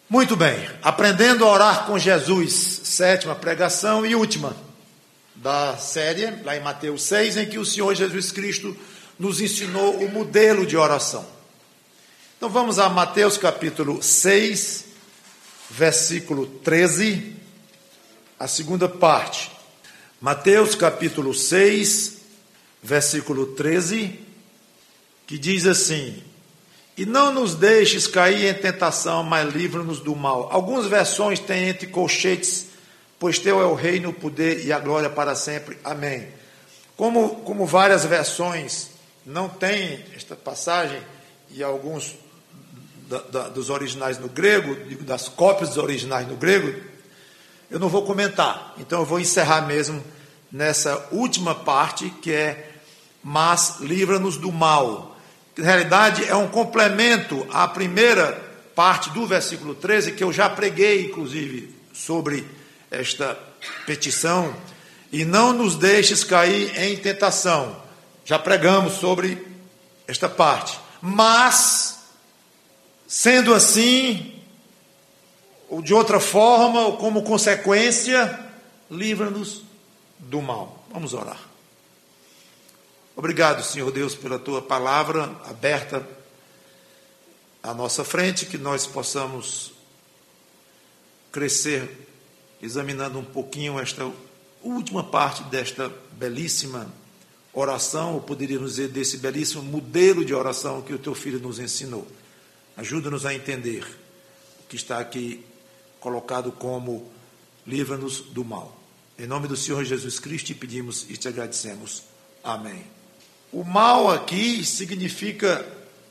Muito bem, aprendendo a orar com Jesus, sétima pregação e última da série, lá em Mateus 6, em que o Senhor Jesus Cristo nos ensinou o modelo de oração. Então vamos a Mateus capítulo 6, versículo 13, a segunda parte. Mateus capítulo 6, versículo 13, que diz assim: e não nos deixes cair em tentação, mas livra-nos do mal. Algumas versões têm entre colchetes, pois teu é o reino, o poder e a glória para sempre. Amém. Como várias versões não têm esta passagem, e alguns dos originais no grego, das cópias dos originais no grego, eu não vou comentar. Então eu vou encerrar mesmo nessa última parte, que é: mas livra-nos do mal. Na realidade, é um complemento à primeira parte do versículo 13, que eu já preguei, inclusive, sobre esta petição. E não nos deixes cair em tentação. Já pregamos sobre esta parte. Mas, sendo assim, ou de outra forma, ou como consequência, livra-nos do mal. Vamos orar. Obrigado, Senhor Deus, pela Tua palavra aberta à nossa frente, que nós possamos crescer examinando um pouquinho esta última parte desta belíssima oração, ou poderíamos dizer desse belíssimo modelo de oração que o Teu Filho nos ensinou. Ajuda-nos a entender o que está aqui colocado como livra-nos do mal. Em nome do Senhor Jesus Cristo te pedimos e te agradecemos. Amém. O mal aqui significa,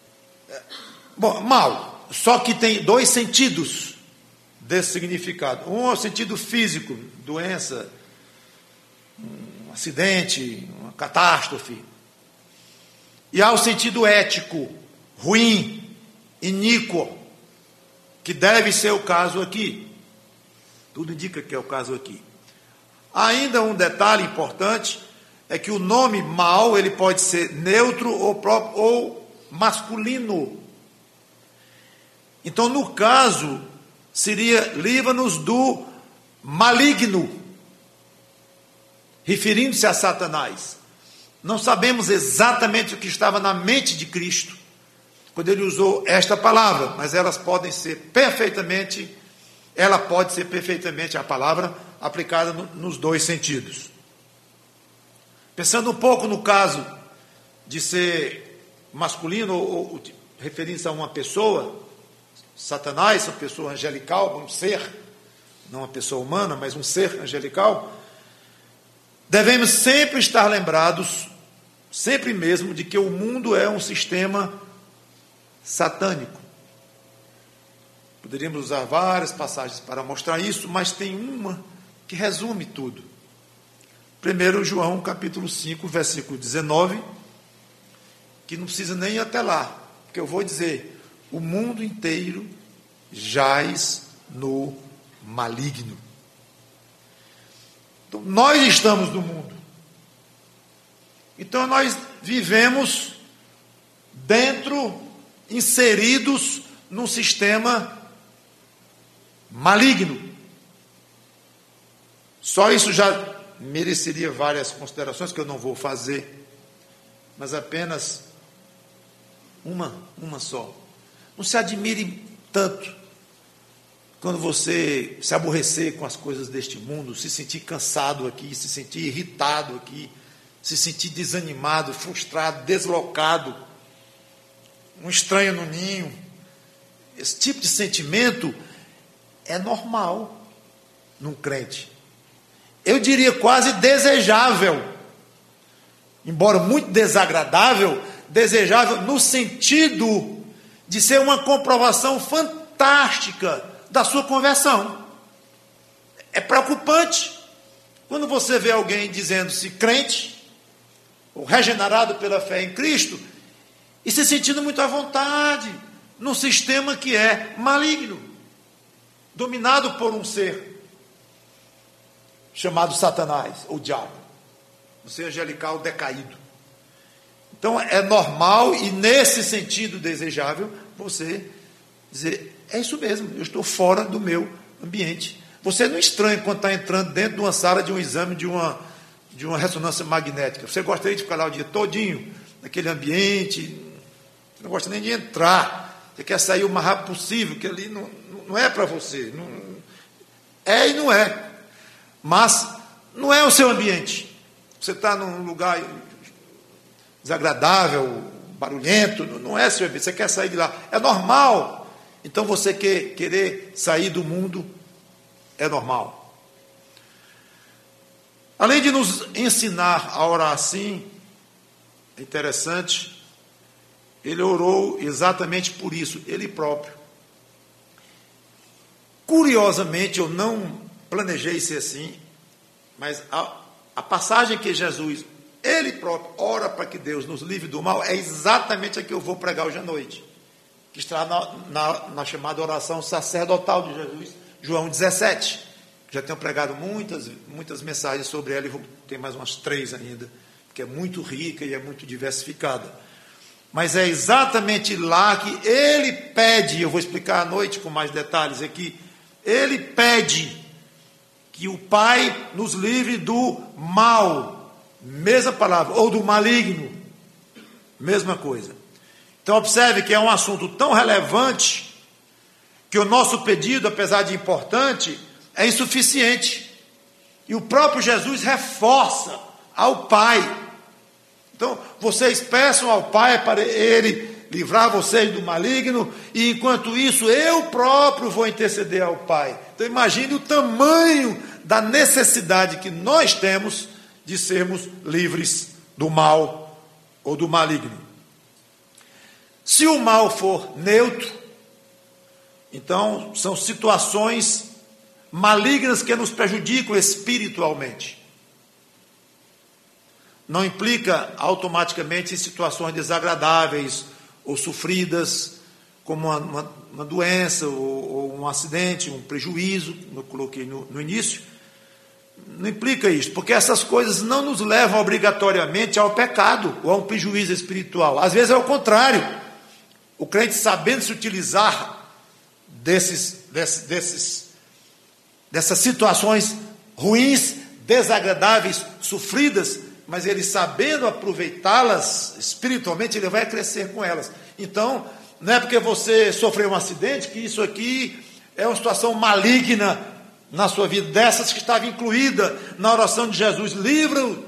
mal, só que tem dois sentidos desse significado. Um é o sentido físico, doença, um acidente, uma catástrofe. E há o sentido ético, ruim, iníquo, que deve ser o caso aqui. Tudo indica que é o caso aqui. Ainda um detalhe importante é que o nome mal, ele pode ser neutro ou masculino. Então, no caso, seria livra-nos do maligno, referindo-se a Satanás. Não sabemos exatamente o que estava na mente de Cristo quando ele usou esta palavra, mas ela pode ser perfeitamente a palavra aplicada nos dois sentidos. Pensando um pouco no caso de ser masculino, ou referindo-se a uma pessoa, Satanás, uma pessoa angelical, um ser, não uma pessoa humana, mas um ser angelical, devemos sempre estar lembrados, sempre mesmo, de que o mundo é um sistema satânico. Poderíamos usar várias passagens para mostrar isso, mas tem uma que resume tudo. 1 João capítulo 5, versículo 19, que não precisa nem ir até lá, porque eu vou dizer: o mundo inteiro jaz no maligno. Então, nós estamos no mundo. Então nós vivemos inseridos num sistema maligno. Só isso já mereceria várias considerações, que eu não vou fazer, mas apenas uma só. Não se admire tanto quando você se aborrecer com as coisas deste mundo, se sentir cansado aqui, se sentir irritado aqui, se sentir desanimado, frustrado, deslocado, um estranho no ninho. Esse tipo de sentimento é normal num crente. Eu diria quase desejável, embora muito desagradável, desejável no sentido de ser uma comprovação fantástica da sua conversão. É preocupante quando você vê alguém dizendo-se crente, ou regenerado pela fé em Cristo, e se sentindo muito à vontade num sistema que é maligno, dominado por um ser chamado Satanás, ou diabo, um ser angelical decaído. Então é normal, e nesse sentido desejável, você Dizer, é isso mesmo, eu estou fora do meu ambiente. Você não estranha quando está entrando dentro de uma sala de um exame de uma ressonância magnética. Você gostaria de ficar lá o dia todinho, naquele ambiente, você não gosta nem de entrar, você quer sair o mais rápido possível, que ali não é para você. É e não é. Mas não é o seu ambiente. Você está num lugar desagradável, barulhento, não é seu ambiente, você quer sair de lá. É normal. Então você querer sair do mundo é normal. Além de nos ensinar a orar assim, é interessante, ele orou exatamente por isso, ele próprio. Curiosamente, eu não planejei ser assim, mas a passagem que Jesus, ele próprio, ora para que Deus nos livre do mal, é exatamente a que eu vou pregar hoje à noite, que está na chamada oração sacerdotal de Jesus, João 17. Já tenho pregado muitas mensagens sobre ela, e vou ter mais umas 3 ainda, porque é muito rica e é muito diversificada. Mas é exatamente lá que ele pede, eu vou explicar à noite com mais detalhes aqui, ele pede que o Pai nos livre do mal, mesma palavra, ou do maligno, mesma coisa. Então observe que é um assunto tão relevante, que o nosso pedido, apesar de importante, é insuficiente. E o próprio Jesus reforça ao Pai. Então, vocês peçam ao Pai para Ele livrar vocês do maligno, e enquanto isso, eu próprio vou interceder ao Pai. Então, imagine o tamanho da necessidade que nós temos de sermos livres do mal ou do maligno. Se o mal for neutro, então são situações malignas que nos prejudicam espiritualmente. Não implica automaticamente em situações desagradáveis ou sofridas, como uma doença ou um acidente, um prejuízo, como eu coloquei no início. Não implica isso, porque essas coisas não nos levam obrigatoriamente ao pecado ou a um prejuízo espiritual. Às vezes é o contrário. O crente, sabendo se utilizar dessas situações ruins, desagradáveis, sofridas, mas ele sabendo aproveitá-las espiritualmente, ele vai crescer com elas. Então, não é porque você sofreu um acidente que isso aqui é uma situação maligna na sua vida, dessas que estava incluída na oração de Jesus, livra-o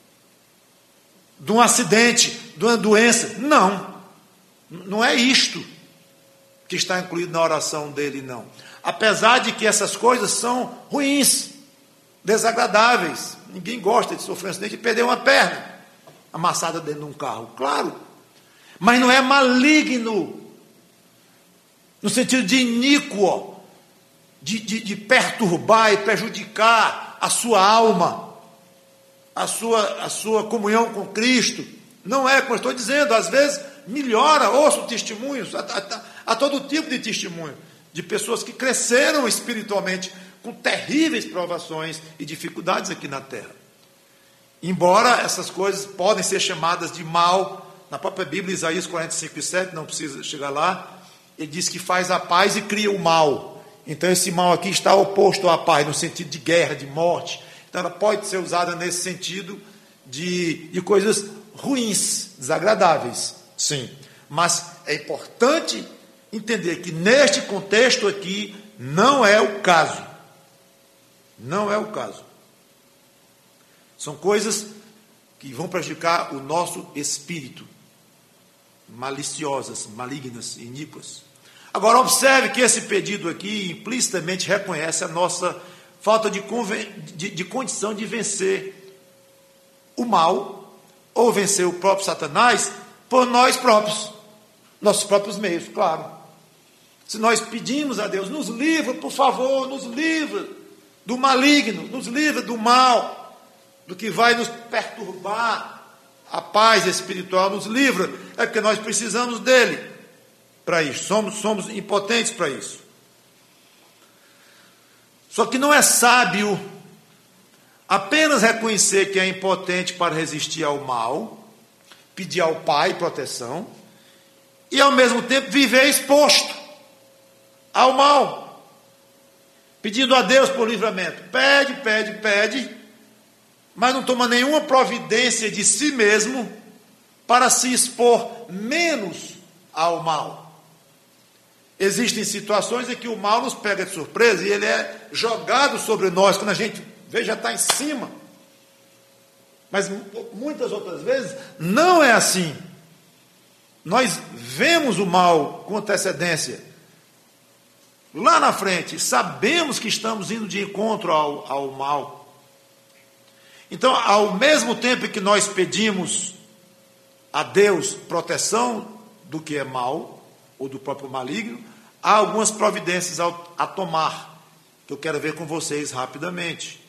de um acidente, de uma doença. Não é isto que está incluído na oração dele, não. Apesar de que essas coisas são ruins, desagradáveis. Ninguém gosta de sofrer um acidente e perder uma perna amassada dentro de um carro, claro. Mas não é maligno, no sentido de iníquo, de perturbar e prejudicar a sua alma, a sua comunhão com Cristo. Não é como eu estou dizendo, às vezes melhora, ouço testemunhos, há todo tipo de testemunho, de pessoas que cresceram espiritualmente com terríveis provações e dificuldades aqui na terra. Embora essas coisas podem ser chamadas de mal, na própria Bíblia, Isaías 45:7, não precisa chegar lá, ele diz que faz a paz e cria o mal. Então esse mal aqui está oposto à paz, no sentido de guerra, de morte. Então ela pode ser usada nesse sentido de coisas ruins, desagradáveis, sim. Mas é importante entender que neste contexto aqui não é o caso. Não é o caso. São coisas que vão prejudicar o nosso espírito, maliciosas, malignas, iníquas. Agora observe que esse pedido aqui implicitamente reconhece a nossa falta de condição de vencer o mal, ou vencer o próprio Satanás, por nós próprios, nossos próprios meios, claro. Se nós pedimos a Deus, nos livra, por favor, nos livra do maligno, nos livra do mal, do que vai nos perturbar a paz espiritual, nos livra, é porque nós precisamos dele para isso, somos impotentes para isso. Só que não é sábio apenas reconhecer que é impotente para resistir ao mal, pedir ao Pai proteção, e ao mesmo tempo viver exposto ao mal, pedindo a Deus por livramento. Pede, mas não toma nenhuma providência de si mesmo para se expor menos ao mal. Existem situações em que o mal nos pega de surpresa e ele é jogado sobre nós, quando a gente vê, já está em cima. Mas muitas outras vezes não é assim. Nós vemos o mal com antecedência, lá na frente, sabemos que estamos indo de encontro ao mal. Então, ao mesmo tempo que nós pedimos a Deus proteção do que é mal, ou do próprio maligno, há algumas providências a tomar, que eu quero ver com vocês rapidamente.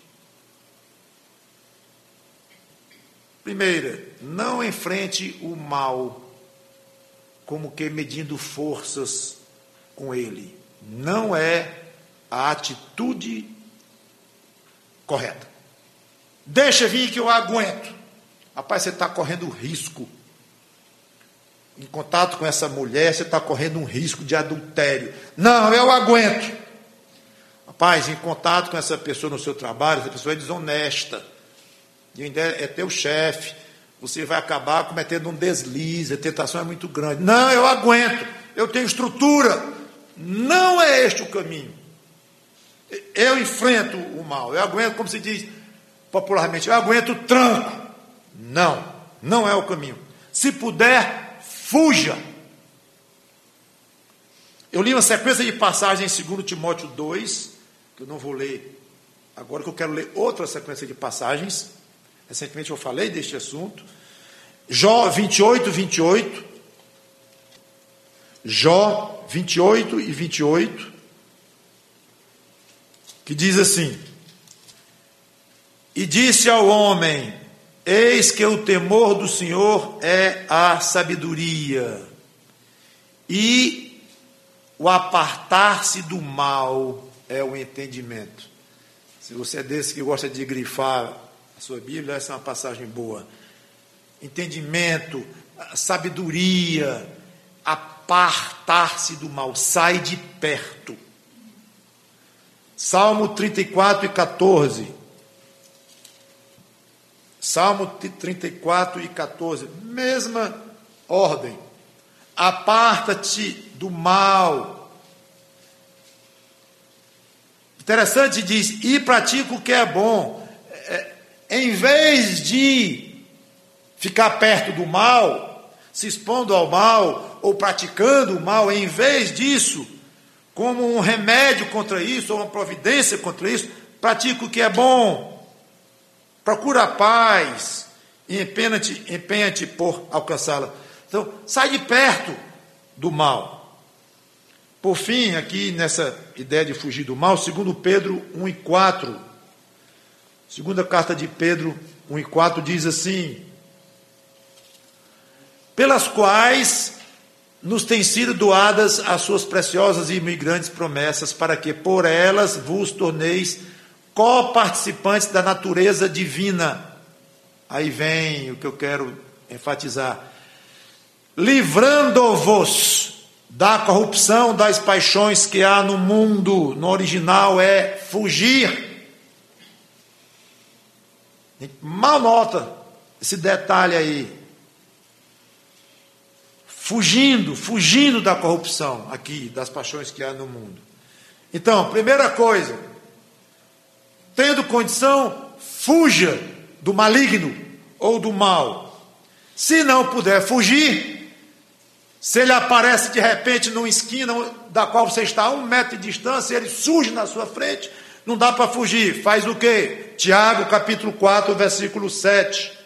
Primeira, não enfrente o mal como que medindo forças com ele. Não é a atitude correta. Deixa vir que eu aguento. Rapaz, você está correndo risco. Em contato com essa mulher, você está correndo um risco de adultério. Não, eu aguento. Rapaz, em contato com essa pessoa no seu trabalho, essa pessoa é desonesta. E ainda é teu chefe. Você vai acabar cometendo um deslize, a tentação é muito grande. Não, eu aguento. Eu tenho estrutura. Não é este o caminho. Eu enfrento o mal. Eu aguento, como se diz popularmente, eu aguento o tranco. Não é o caminho. Se puder, fuja. Eu li uma sequência de passagens em 2 Timóteo 2, que eu não vou ler agora, que eu quero ler outra sequência de passagens. Recentemente eu falei deste assunto. Jó 28. Jó 28 e 28, que diz assim: e disse ao homem, eis que o temor do Senhor é a sabedoria, e o apartar-se do mal é o entendimento. Se você é desse que gosta de grifar a sua Bíblia, essa é uma passagem boa. Entendimento, sabedoria, apartar-se do mal, sai de perto. Salmo 34 e 14. Salmo 34 e 14, mesma ordem. Aparta-te do mal. Interessante, diz, e pratica o que é bom. Em vez de ficar perto do mal, se expondo ao mal, ou praticando o mal, em vez disso, como um remédio contra isso, ou uma providência contra isso, pratica o que é bom. Procura a paz e empenha-te por alcançá-la. Então, sai de perto do mal. Por fim, aqui nessa ideia de fugir do mal, 2 Pedro 1 e 4. Segunda carta de Pedro 1 e 4 diz assim: pelas quais nos têm sido doadas as suas preciosas e grandes promessas, para que por elas vos torneis coparticipantes da natureza divina. Aí vem o que eu quero enfatizar: livrando-vos da corrupção das paixões que há no mundo. No original é fugir. Mal nota esse detalhe aí. Fugindo da corrupção aqui, das paixões que há no mundo. Então, primeira coisa, tendo condição, fuja do maligno ou do mal. Se não puder fugir, se ele aparece de repente numa esquina da qual você está a 1 metro de distância, ele surge na sua frente, não dá para fugir. Faz o quê? Tiago capítulo 4, versículo 7.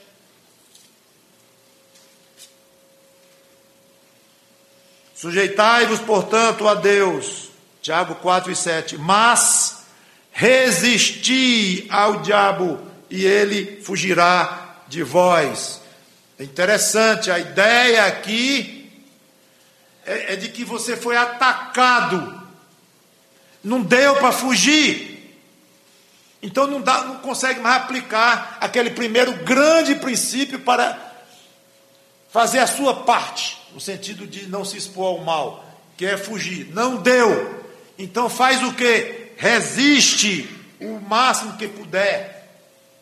Sujeitai-vos, portanto, a Deus. Tiago 4 e 7. Mas resisti ao diabo e ele fugirá de vós. É interessante, a ideia aqui é de que você foi atacado. Não deu para fugir. Então não consegue mais aplicar aquele primeiro grande princípio para fazer a sua parte, no sentido de não se expor ao mal, que é fugir. Não deu. Então faz o quê? Resiste o máximo que puder.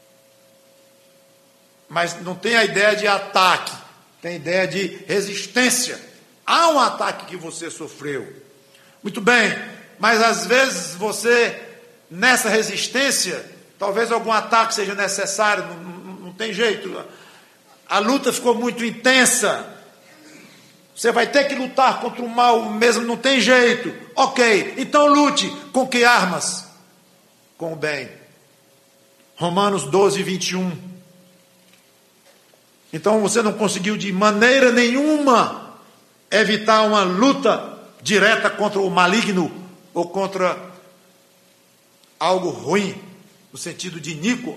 Mas não tem a ideia de ataque, tem a ideia de resistência. Há um ataque que você sofreu. Muito bem, mas às vezes você, nessa resistência, talvez algum ataque seja necessário, não tem jeito. A luta ficou muito intensa. Você vai ter que lutar contra o mal mesmo, não tem jeito. Ok, então lute. Com que armas? Com o bem. Romanos 12, 21. Então você não conseguiu de maneira nenhuma evitar uma luta direta contra o maligno ou contra algo ruim, no sentido de iníquo.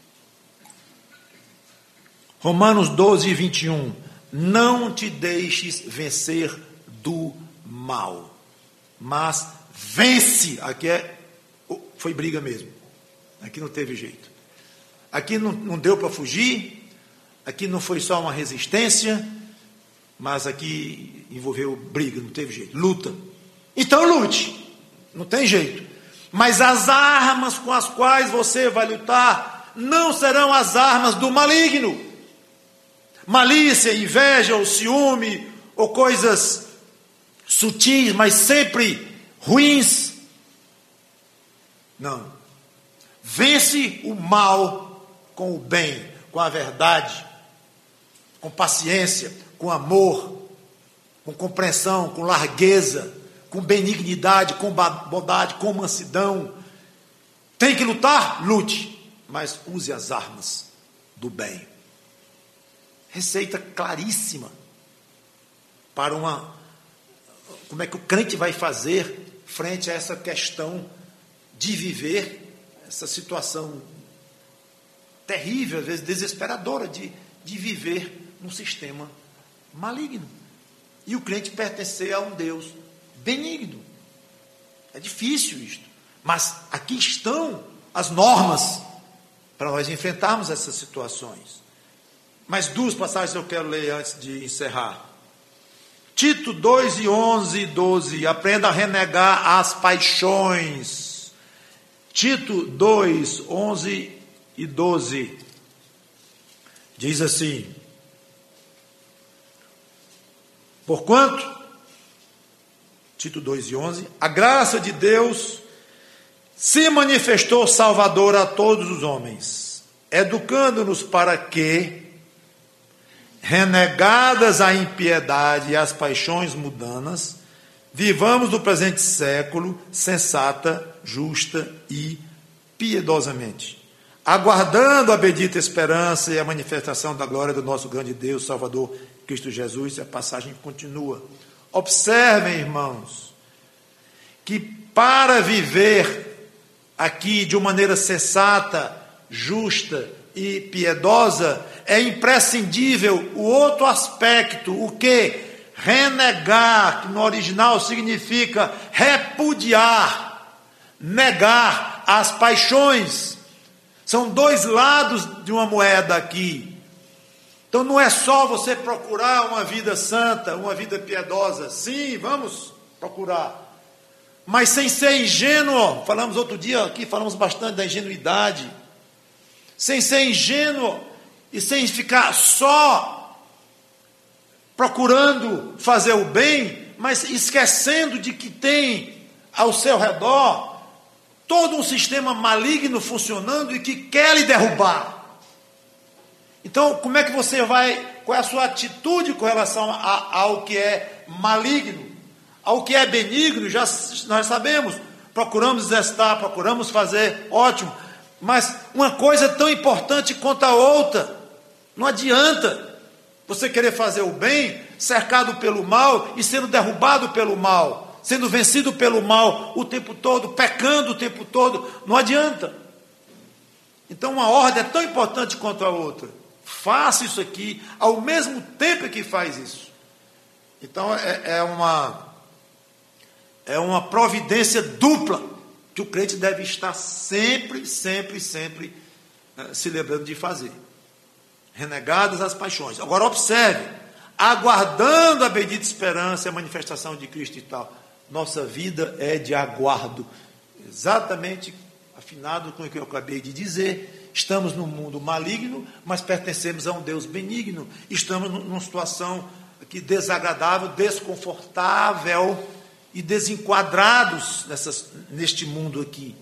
Romanos 12, 21. Não te deixes vencer do mal, mas vence. Aqui foi briga mesmo. Aqui não teve jeito. Aqui não deu para fugir. Aqui não foi só uma resistência, mas aqui envolveu briga, não teve jeito. Luta. Então lute. Não tem jeito. Mas as armas com as quais você vai lutar não serão as armas do maligno. Malícia, inveja, ou ciúme, ou coisas sutis, mas sempre ruins. Não. Vence o mal com o bem, com a verdade, com paciência, com amor, com compreensão, com largueza, com benignidade, com bondade, com mansidão. Tem que lutar? Lute, mas use as armas do bem. Receita claríssima para como é que o crente vai fazer frente a essa questão de viver essa situação terrível, às vezes desesperadora, de viver num sistema maligno. E o crente pertencer a um Deus benigno. É difícil isto. Mas aqui estão as normas para nós enfrentarmos essas situações. Mais duas passagens eu quero ler antes de encerrar. Tito 2, 11 e 12. Aprenda a renegar as paixões. Tito 2, 11 e 12. Diz assim: porquanto, Tito 2 e 11, a graça de Deus se manifestou salvadora a todos os homens, educando-nos para que, renegadas a impiedade e as paixões mundanas, vivamos no presente século sensata, justa e piedosamente, aguardando a bendita esperança e a manifestação da glória do nosso grande Deus, Salvador, Cristo Jesus. E a passagem continua. Observem, irmãos, que para viver aqui de uma maneira sensata, justa e piedosa, é imprescindível o outro aspecto, o que? Renegar, que no original significa repudiar, negar as paixões. São dois lados de uma moeda aqui. Então não é só você procurar uma vida santa, uma vida piedosa. Sim, vamos procurar. Mas sem ser ingênuo. Falamos outro dia aqui, falamos bastante da ingenuidade. Sem ser ingênuo e sem ficar só procurando fazer o bem, mas esquecendo de que tem ao seu redor todo um sistema maligno funcionando e que quer lhe derrubar. Então, como é que você vai, qual é a sua atitude com relação ao que é maligno? Ao que é benigno, nós sabemos, procuramos exercitar, procuramos fazer, ótimo, mas uma coisa tão importante quanto a outra. Não adianta você querer fazer o bem, cercado pelo mal e sendo derrubado pelo mal, sendo vencido pelo mal o tempo todo, pecando o tempo todo. Não adianta. Então uma ordem é tão importante quanto a outra. Faça isso aqui ao mesmo tempo que faz isso. Então é uma providência dupla que o crente deve estar sempre se lembrando de fazer. Renegadas as paixões. Agora observe, aguardando a bendita esperança e a manifestação de Cristo e tal. nossa vida é de aguardo. Exatamente afinado com o que eu acabei de dizer, estamos num mundo maligno, mas pertencemos a um Deus benigno. Estamos numa situação aqui desagradável, desconfortável e desenquadrados neste mundo aqui.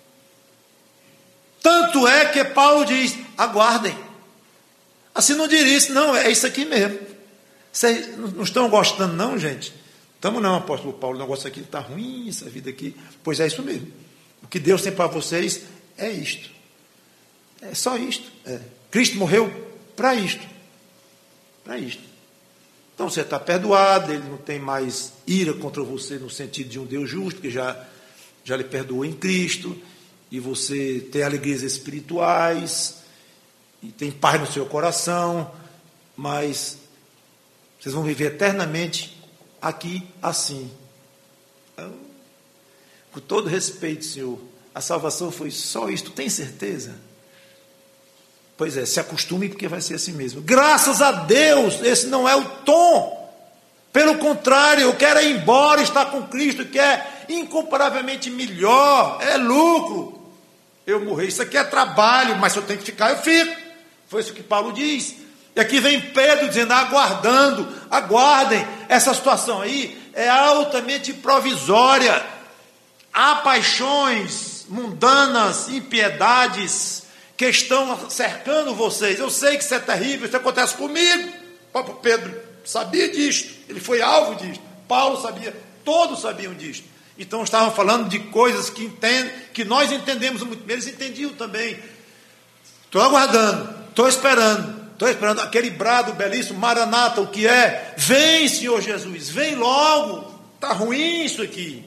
Tanto é que Paulo diz, aguardem. Assim não diria isso, não, é isso aqui mesmo. Vocês não estão gostando não, gente? Estamos não, apóstolo Paulo, o negócio aqui está ruim, essa vida aqui. Pois é isso mesmo. O que Deus tem para vocês é isto. É só isto. Cristo morreu para isto. Para isto. Então você está perdoado, ele não tem mais ira contra você no sentido de um Deus justo, porque já lhe perdoou em Cristo, e você tem alegrias espirituais, e tem paz no seu coração, mas vocês vão viver eternamente aqui assim. Então, com todo respeito, Senhor, a salvação foi só isto, tem certeza? Pois é, se acostume porque vai ser assim mesmo. Graças a Deus, esse não é o tom. Pelo contrário, eu quero ir embora, estar com Cristo, que é incomparavelmente melhor, é lucro. Eu morrer, isso aqui é trabalho, mas se eu tenho que ficar, eu fico. Foi isso que Paulo diz. E aqui vem Pedro dizendo, aguardando, aguardem. Essa situação aí é altamente provisória. Há paixões mundanas, impiedades, que estão cercando vocês. Eu sei que isso é terrível, isso acontece comigo. O próprio Pedro sabia disto, ele foi alvo disto. Paulo sabia, todos sabiam disto. Então estavam falando de coisas que nós entendemos muito bem, eles entendiam também. Estou aguardando, estou esperando aquele brado belíssimo, Maranata, o que é? Vem, Senhor Jesus, vem logo, está ruim isso aqui.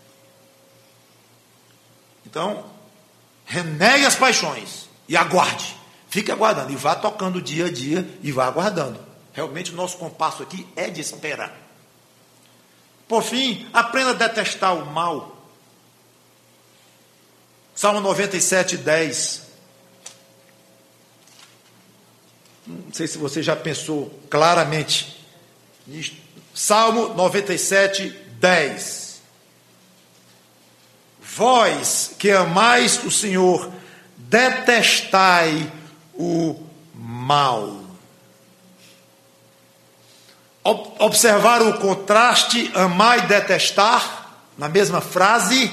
Então, renegue as paixões e aguarde, fique aguardando, e vá tocando dia a dia e vá aguardando. Realmente o nosso compasso aqui é de espera. Por fim, aprenda a detestar o mal. Salmo 97, 10. Não sei se você já pensou claramente nisto. Salmo 97, 10. Vós que amais o Senhor, detestai o mal. Observar o contraste, amar e detestar, na mesma frase,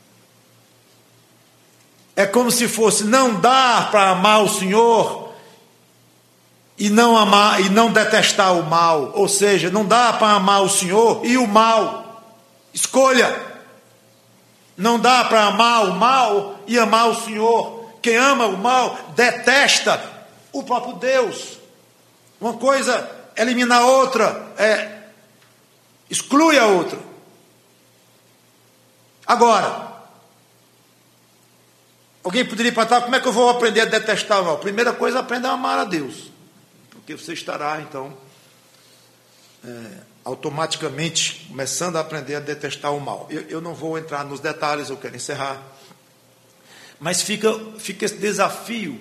é como se fosse não dar para amar o Senhor e não amar e não detestar o mal, ou seja, não dá para amar o Senhor e o mal. Escolha. Não dá para amar o mal e amar o Senhor. Quem ama o mal detesta o próprio Deus. Uma coisa elimina a outra, exclui a outra. Agora, alguém poderia perguntar, como é que eu vou aprender a detestar o mal? Primeira coisa, aprenda a amar a Deus, porque você estará, então, automaticamente começando a aprender a detestar o mal. Eu não vou entrar nos detalhes, eu quero encerrar, mas fica esse desafio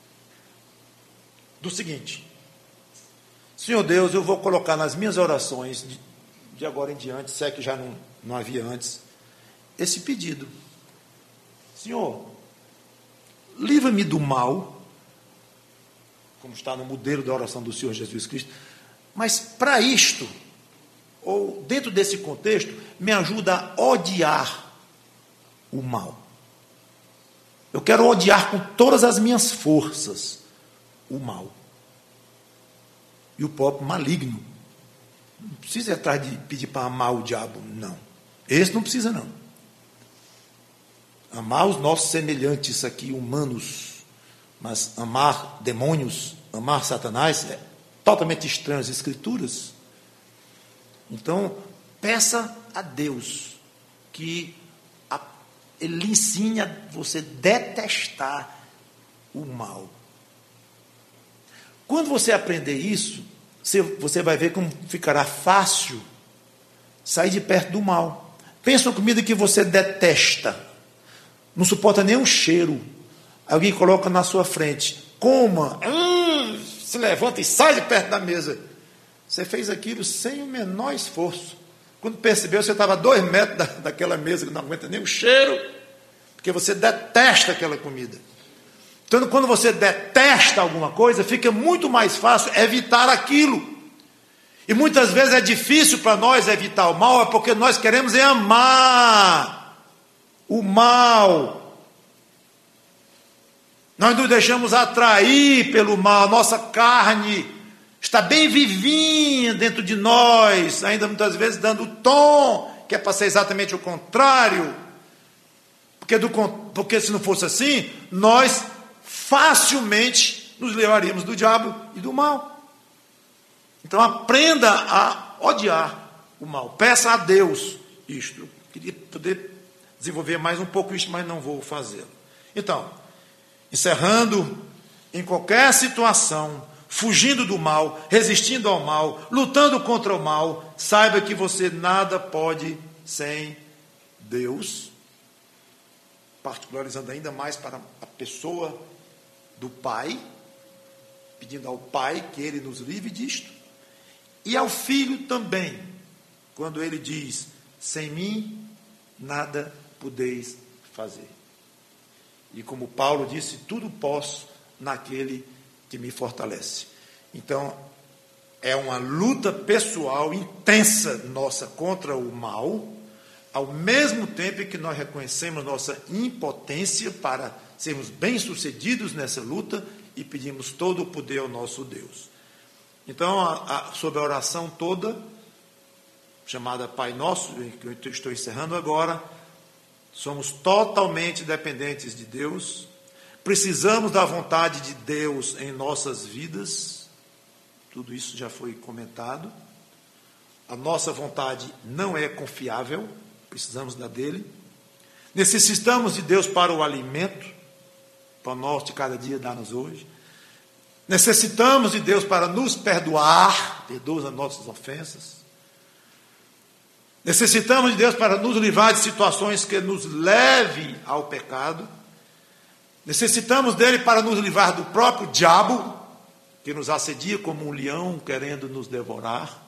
do seguinte: Senhor Deus, eu vou colocar nas minhas orações de agora em diante, se é que já não havia antes, esse pedido. Senhor, livra-me do mal, como está no modelo da oração do Senhor Jesus Cristo, mas para isto, ou dentro desse contexto, me ajuda a odiar o mal. Eu quero odiar com todas as minhas forças o mal. E o próprio maligno. Não precisa ir atrás de pedir para amar o diabo, não. Esse não precisa, não. Amar os nossos semelhantes aqui, humanos, mas amar demônios, amar Satanás, é totalmente estranho às Escrituras. Então, peça a Deus que Ele lhe ensine a você detestar o mal. Quando você aprender isso, você vai ver como ficará fácil sair de perto do mal. Pensa uma comida que você detesta, não suporta nem um cheiro, alguém coloca na sua frente, coma, se levanta e sai de perto da mesa. Você fez aquilo sem o menor esforço, Quando percebeu, você estava a 2 metros daquela mesa que não aguenta nem o cheiro, porque você detesta aquela comida. Então, quando você detesta alguma coisa, fica muito mais fácil evitar aquilo. E muitas vezes é difícil para nós evitar o mal, é porque nós queremos amar o mal. Nós nos deixamos atrair pelo mal, a nossa carne está bem vivinha dentro de nós, ainda muitas vezes dando o tom, que é para ser exatamente o contrário. Porque se não fosse assim, nós facilmente nos levaríamos do diabo e do mal. Então aprenda a odiar o mal. Peça a Deus isto. Eu queria poder desenvolver mais um pouco isto, mas não vou fazê-lo. Então, encerrando, em qualquer situação, fugindo do mal, resistindo ao mal, lutando contra o mal, saiba que você nada pode sem Deus, particularizando ainda mais para a pessoa do Pai, pedindo ao Pai que Ele nos livre disto, e ao Filho também, quando Ele diz, sem mim nada podeis fazer. E como Paulo disse, tudo posso naquele que me fortalece. Então, é uma luta pessoal intensa nossa contra o mal, ao mesmo tempo que nós reconhecemos nossa impotência para sermos bem-sucedidos nessa luta e pedimos todo o poder ao nosso Deus. Então, sobre a oração toda, chamada Pai Nosso, que eu estou encerrando agora, somos totalmente dependentes de Deus, precisamos da vontade de Deus em nossas vidas, tudo isso já foi comentado. A nossa vontade não é confiável, precisamos da dele. Necessitamos de Deus para o alimento, para nós de cada dia dar-nos hoje. Necessitamos de Deus para nos perdoar, perdoa as nossas ofensas. Necessitamos de Deus para nos livrar de situações que nos levem ao pecado. Necessitamos dele para nos livrar do próprio diabo, que nos assedia como um leão querendo nos devorar.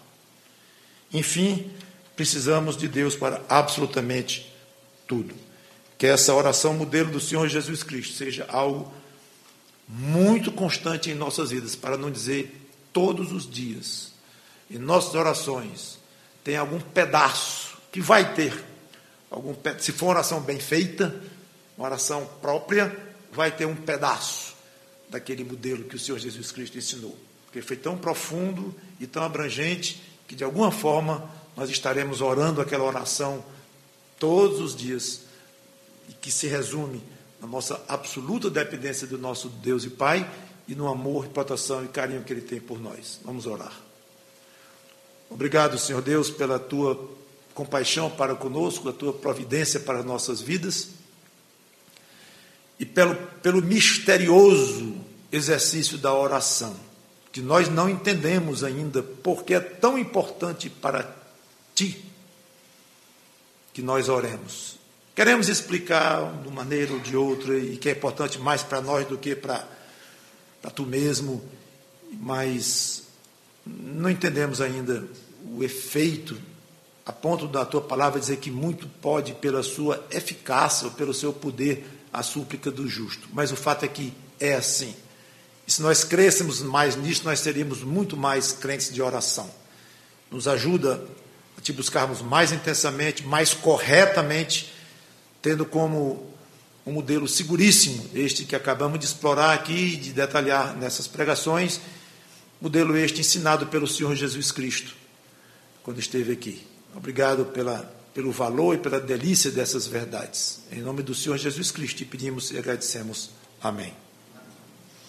Enfim, precisamos de Deus para absolutamente tudo. Que essa oração modelo do Senhor Jesus Cristo seja algo muito constante em nossas vidas, para não dizer todos os dias. Em nossas orações tem algum pedaço que vai ter, se for uma oração bem feita, uma oração própria, vai ter um pedaço daquele modelo que o Senhor Jesus Cristo ensinou. Porque foi tão profundo e tão abrangente que de alguma forma nós estaremos orando aquela oração todos os dias e que se resume na nossa absoluta dependência do nosso Deus e Pai e no amor, proteção e carinho que Ele tem por nós. Vamos orar. Obrigado, Senhor Deus, pela Tua compaixão para conosco, a Tua providência para nossas vidas e pelo misterioso exercício da oração, que nós não entendemos ainda porque é tão importante para Ti que nós oremos. Queremos explicar de uma maneira ou de outra, e que é importante mais para nós do que para Tu mesmo, mas não entendemos ainda o efeito, a ponto da Tua palavra dizer que muito pode, pela sua eficácia ou pelo seu poder, a súplica do justo. Mas o fato é que é assim. E se nós crescemos mais nisso, nós seríamos muito mais crentes de oração. Nos ajuda a Te buscarmos mais intensamente, mais corretamente, tendo como um modelo seguríssimo este que acabamos de explorar aqui, de detalhar nessas pregações, modelo este ensinado pelo Senhor Jesus Cristo, quando esteve aqui. Obrigado pelo valor e pela delícia dessas verdades. Em nome do Senhor Jesus Cristo, te pedimos e agradecemos. Amém.